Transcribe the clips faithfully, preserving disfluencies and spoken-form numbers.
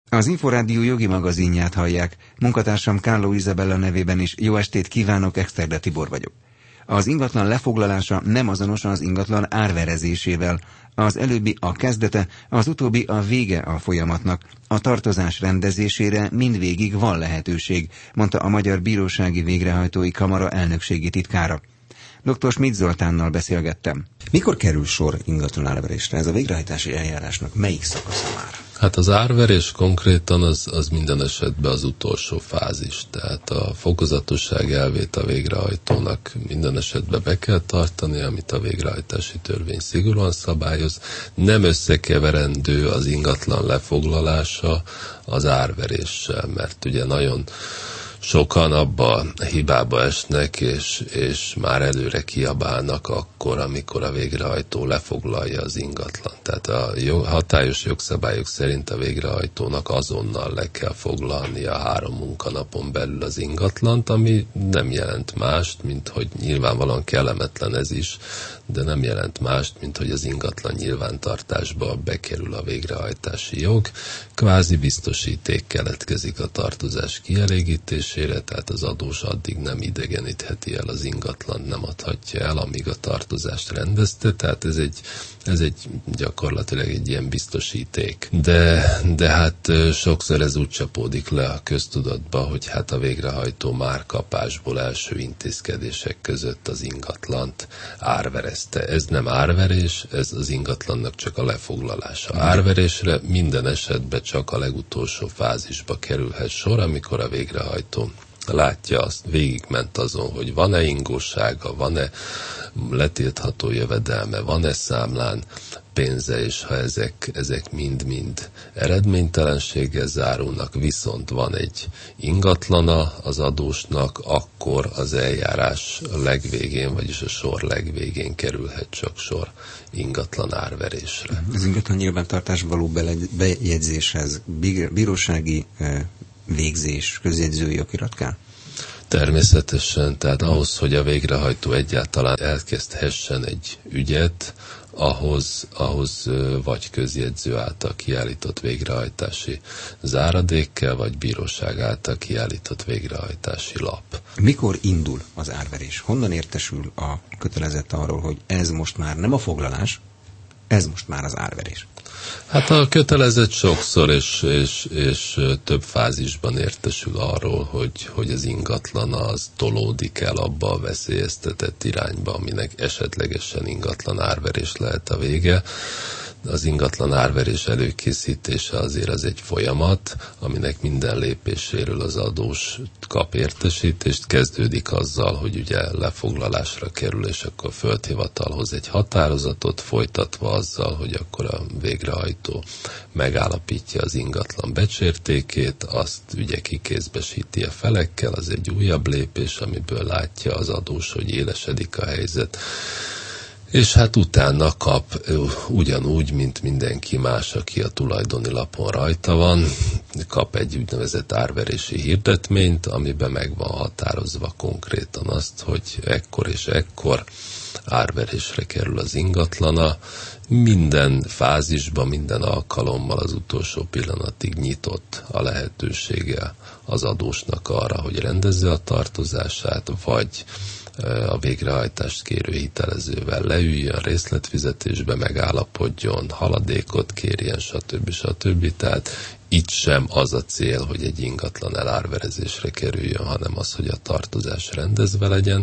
Az Inforádió jogi magazinját hallják. Munkatársam Kárló Izabella nevében is jó estét kívánok, Exterde Tibor vagyok. Az ingatlan lefoglalása nem azonos az ingatlan árverezésével. Az előbbi a kezdete, az utóbbi a vége a folyamatnak. A tartozás rendezésére mindvégig van lehetőség, mondta a Magyar Bírósági Végrehajtói Kamara elnökségi titkára. doktor Schmidt Zoltánnal beszélgettem. Mikor kerül sor ingatlan árverésre? Ez a végrehajtási eljárásnak melyik szakasza már? Hát az árverés konkrétan az, az minden esetben az utolsó fázis. Tehát a fokozatosság elvét a végrehajtónak minden esetben be kell tartani, amit a végrehajtási törvény szigorúan szabályoz. Nem összekeverendő az ingatlan lefoglalása az árveréssel, mert ugye nagyon sokan abba a hibába esnek, és, és már előre kiabálnak akkor, amikor a végrehajtó lefoglalja az ingatlan. Tehát a jog, hatályos jogszabályok szerint a végrehajtónak azonnal le kell foglalni a három munkanapon belül az ingatlant, ami nem jelent mást, mint hogy nyilvánvalóan kellemetlen ez is, de nem jelent mást, mint hogy az ingatlan nyilvántartásba bekerül a végrehajtási jog. Kvázi biztosíték keletkezik a tartozás kielégítésére, tehát az adós addig nem idegenítheti el az ingatlant, nem adhatja el, amíg a tartozást rendezte, tehát ez egy, ez egy gyakorlatilag egy ilyen biztosíték. De, de hát sokszor ez úgy csapódik le a köztudatba, hogy hát a végrehajtó már kapásból első intézkedések között az ingatlant árverezte. Ez nem árverés, ez az ingatlannak csak a lefoglalása. Árverésre minden esetben csak a legutolsó fázisba kerülhet sor, amikor a végrehajtó látja, azt végigment azon, hogy van-e ingósága, van-e letiltható jövedelme, van-e számlán pénze, és ha ezek, ezek mind-mind eredménytelenséggel zárulnak, viszont van egy ingatlana az adósnak, akkor az eljárás legvégén, vagyis a sor legvégén kerülhet csak sor ingatlan árverésre. Az ingatlan nyilvántartás való bejegyzéshez bírósági végzés, közjegyzői okirat kell? Természetesen, tehát ahhoz, hogy a végrehajtó egyáltalán elkezdhessen egy ügyet, ahhoz, ahhoz vagy közjegyző által kiállított végrehajtási záradék kell, vagy bíróság által kiállított végrehajtási lap. Mikor indul az árverés? Honnan értesül a kötelezett arról, hogy ez most már nem a foglalás, ez most már az árverés? Hát a kötelezett sokszor és, és, és több fázisban értesül arról, hogy, hogy az ingatlan az tolódik el abba a veszélyeztetett irányba, aminek esetlegesen ingatlan árverés lehet a vége. Az ingatlan árverés előkészítése azért az egy folyamat, aminek minden lépéséről az adós kap értesítést. Kezdődik azzal, hogy ugye lefoglalásra kerül, és akkor földhivatalhoz egy határozatot, folytatva azzal, hogy akkor a végrehajtó megállapítja az ingatlan becsértékét, azt ugye kikézbesíti a felekkel, az egy újabb lépés, amiből látja az adós, hogy élesedik a helyzet. És hát utána kap ugyanúgy, mint mindenki más, aki a tulajdoni lapon rajta van, kap egy úgynevezett árverési hirdetményt, amiben meg van határozva konkrétan azt, hogy ekkor és ekkor árverésre kerül az ingatlana. Minden fázisban, minden alkalommal az utolsó pillanatig nyitott a lehetősége az adósnak arra, hogy rendezze a tartozását, vagy a végrehajtást kérő hitelezővel leüljön, részletfizetésbe megállapodjon, haladékot kérjen, stb. stb. Tehát itt sem az a cél, hogy egy ingatlan elárverezésre kerüljön, hanem az, hogy a tartozás rendezve legyen.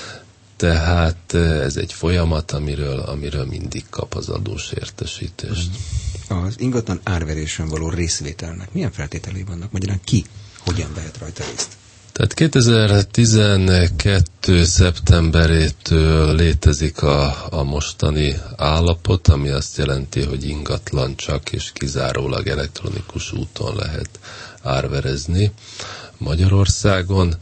Tehát ez egy folyamat, amiről, amiről mindig kap az adós értesítést. Az ingatlan árverésen való részvételnek milyen feltételei vannak? Magyarán ki hogyan vehet rajta részt? Tehát kétezer-tizenkettő szeptemberétől létezik a, a mostani állapot, ami azt jelenti, hogy ingatlan csak és kizárólag elektronikus úton lehet árverezni Magyarországon.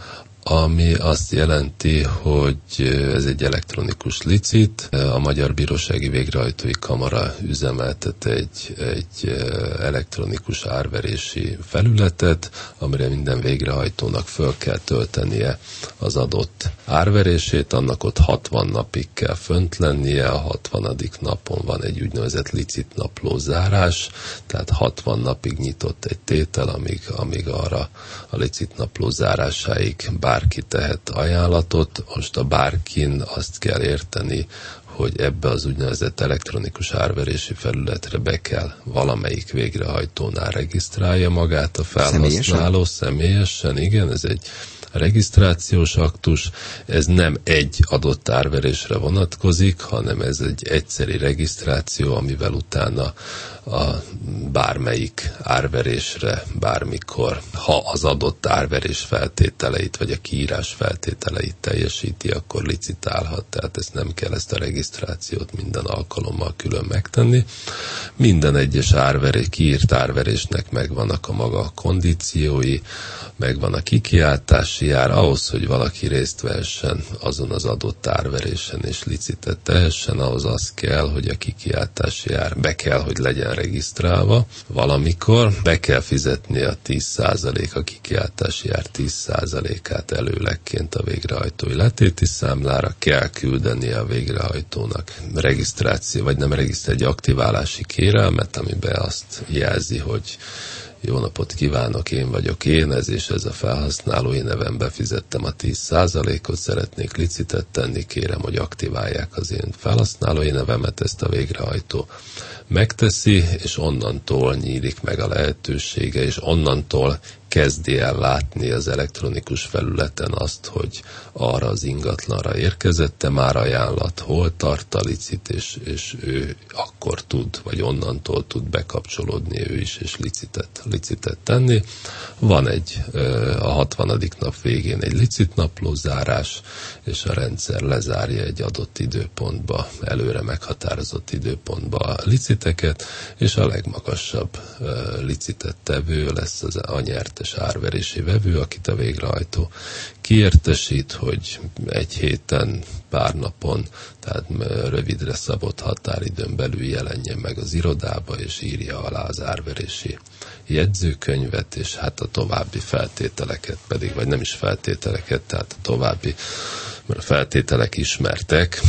ami azt jelenti, hogy ez egy elektronikus licit. A Magyar Bírósági Végrehajtói Kamara üzemeltet egy, egy elektronikus árverési felületet, amire minden végrehajtónak föl kell töltenie az adott árverését, annak ott hatvan napig kell fönt lennie, a hatvanadik napon van egy úgynevezett licit napló zárás, tehát hatvan napig nyitott egy tétel, amíg, amíg arra a licit napló zárásáig bárki tehet ajánlatot. Most a bárkin azt kell érteni, hogy ebbe az úgynevezett elektronikus árverési felületre be kell valamelyik végrehajtónál regisztrálja magát a felhasználó személyesen, személyesen igen, ez egy regisztrációs aktus, ez nem egy adott árverésre vonatkozik, hanem ez egy egyszeri regisztráció, amivel utána a bármelyik árverésre, bármikor, ha az adott árverés feltételeit, vagy a kiírás feltételeit teljesíti, akkor licitálhat, tehát ezt nem kell ezt a regisztrációt minden alkalommal külön megtenni. Minden egyes árverés, kiírt árverésnek megvannak a maga kondíciói, megvan a kikiáltási ár, ahhoz, hogy valaki részt vehessen azon az adott árverésen és licitet tehessen, ahhoz az kell, hogy a kikiáltási ár be kell, hogy legyen regisztrálva. Valamikor be kell fizetni a tíz százalék, a kikiáltási ár tíz százalékát előlegként a végrehajtói letéti számlára, kell küldeni a végrehajtónak regisztráció, vagy nem regisztráció, egy aktiválási kérelmet, amiben azt jelzi, hogy jó napot kívánok, én vagyok én, ez és ez a felhasználói nevem, befizettem a tíz százalékot, szeretnék licitet tenni, kérem, hogy aktiválják az én felhasználói nevemet, ezt a végrehajtó megteszi, és onnantól nyílik meg a lehetősége, és onnantól kezdi el látni az elektronikus felületen azt, hogy arra az ingatlanra érkezette már ajánlat, hol tart a licit, és, és ő akkor tud, vagy onnantól tud bekapcsolódni ő is, és licitet, licitet tenni. Van egy, a hatvanadik nap végén egy licitnapló zárás, és a rendszer lezárja egy adott időpontba, előre meghatározott időpontba a liciteket, és a legmagasabb licitet tevő lesz az a nyertes árverési vevő, akit a végrehajtó kiértesít, hogy egy héten, pár napon, tehát rövidre szabott határidőn belül jelenjen meg az irodába, és írja alá az árverési jegyzőkönyvet, és hát a további feltételeket pedig, vagy nem is feltételeket, tehát a további, mert a feltételek ismertek,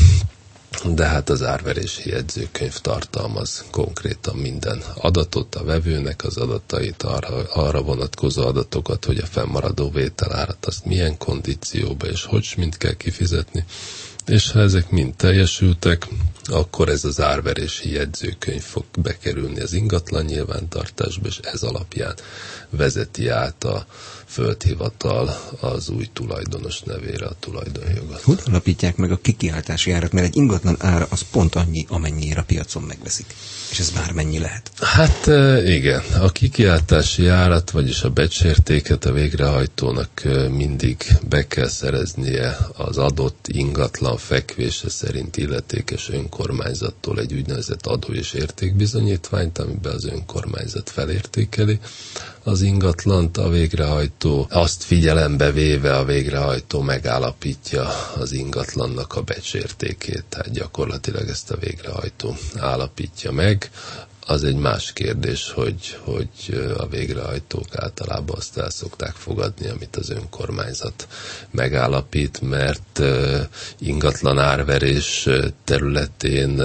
de hát az árverési jegyzőkönyv tartalmaz konkrétan minden adatot, a vevőnek az adatait, arra, arra vonatkozó adatokat, hogy a fennmaradó vételárat azt milyen kondícióba és hogy mind kell kifizetni, és ha ezek mind teljesültek, akkor ez az árverési jegyzőkönyv fog bekerülni az ingatlan nyilvántartásba, és ez alapján vezeti át a földhivatal az új tulajdonos nevére a tulajdonjogot. Hogy alapítják meg a kikiáltási árat? Mert egy ingatlan ára az pont annyi, amennyire a piacon megveszik. És ez bármennyi lehet. Hát igen, a kikiáltási árat, vagyis a becsértéket a végrehajtónak mindig be kell szereznie az adott ingatlan fekvése szerint illetékes önkormányzattól egy úgynevezett adó- és értékbizonyítványt, amiben az önkormányzat felértékeli az ingatlant, a végrehajtó azt figyelembe véve a végrehajtó megállapítja az ingatlannak a becsértékét, tehát gyakorlatilag ezt a végrehajtó állapítja meg. Az egy más kérdés, hogy, hogy a végrehajtók általában azt el szokták fogadni, amit az önkormányzat megállapít, mert ingatlan árverés területén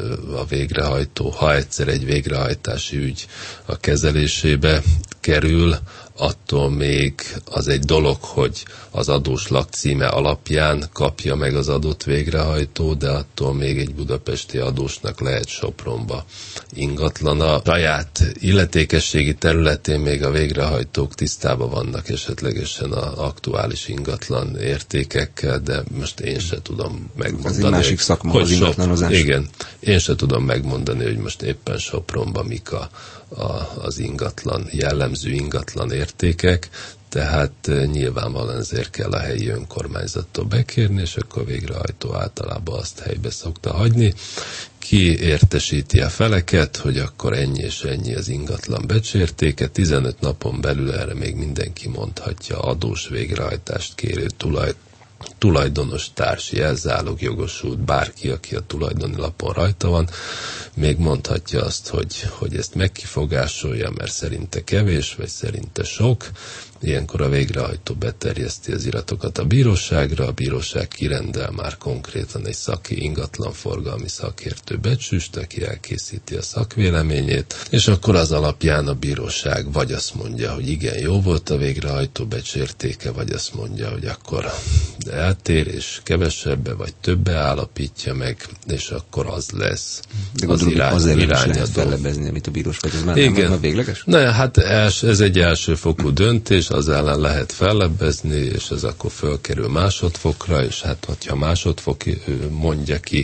a végrehajtó, ha egyszer egy végrehajtási ügy a kezelésébe kerül, attól még az egy dolog, hogy az adós lakcíme alapján kapja meg az adott végrehajtó, de attól még egy budapesti adósnak lehet Sopronba ingatlana. Saját illetékességi területén még a végrehajtók tisztában vannak esetlegesen az aktuális ingatlan értékekkel, de most én se tudom megmondani. Ez egy másik szakma, az ingatlanozás. Igen, én se tudom megmondani, hogy most éppen Sopronban mik a a, az ingatlan, jellemző ingatlan értékek, tehát nyilvánvalóan ezért kell a helyi önkormányzattól bekérni, és akkor a végrehajtó általában azt helybe szokta hagyni. Ki értesíti a feleket, hogy akkor ennyi és ennyi az ingatlan becsértéke, tizenöt napon belül erre még mindenki mondhatja adós végrehajtást kérő tulaj, tulajdonos, társ, jelzálog, jogosult, bárki, aki a tulajdoni lapon rajta van, még mondhatja azt, hogy, hogy ezt megkifogásolja, mert szerinte kevés, vagy szerinte sok. Ilyenkor a végrehajtó beterjeszti az iratokat a bíróságra, a bíróság kirendel már konkrétan egy szaki ingatlanforgalmi szakértő becsüst, aki elkészíti a szakvéleményét, és akkor az alapján a bíróság vagy azt mondja, hogy igen, jó volt a végrehajtó becsértéke, vagy azt mondja, hogy akkor eltér, és kevesebbe, vagy többe állapítja meg, és akkor az lesz de az irány, az ellen is lehet irányadó. fellebbezni, amit a bíróság, ez már Igen. nem a végleges? Na, hát els, ez egy elsőfokú döntés, az ellen lehet fellebbezni, és ez akkor fölkerül másodfokra, és hát, hogyha másodfok mondja ki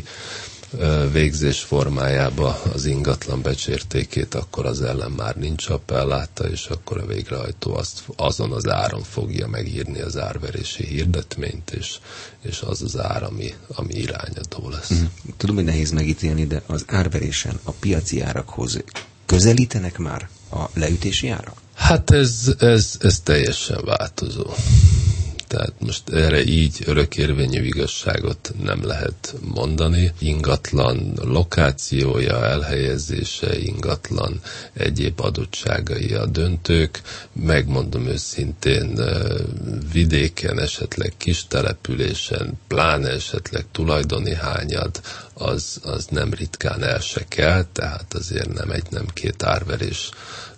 végzés formájába az ingatlan becsértékét, akkor az ellen már nincs appelláta, és akkor a végrehajtó azt, azon az áron fogja megírni az árverési hirdetményt, és, és az az ár, ami, ami irányadó lesz. Mm. Tudom, hogy nehéz megítélni, de az árverésen a piaci árakhoz közelítenek már a leütési árak? Hát ez, ez, ez teljesen változó. Tehát most erre így örökérvényű igazságot nem lehet mondani. Ingatlan lokációja, elhelyezése, ingatlan egyéb adottságai a döntők. Megmondom őszintén, vidéken, esetleg kis településen, pláne esetleg tulajdoni hányad, az, az nem ritkán el se kell, tehát azért nem egy, nem két árverés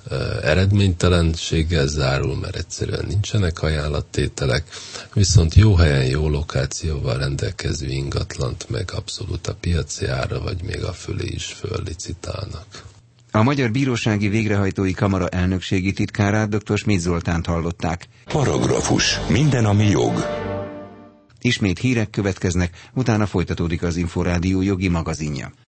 eredménytelenséggel zárul, mert egyszerűen nincsenek ajánlattételek, viszont jó helyen, jó lokációval rendelkező ingatlant meg abszolút a piaci ára, vagy még a fölé is föllicitálnak. A Magyar Bírósági Végrehajtói Kamara elnökségi titkárát, dr. Schmidt Zoltánt hallották. Paragrafus. Minden, ami jog. Ismét hírek következnek, utána folytatódik az Inforádió jogi magazinja.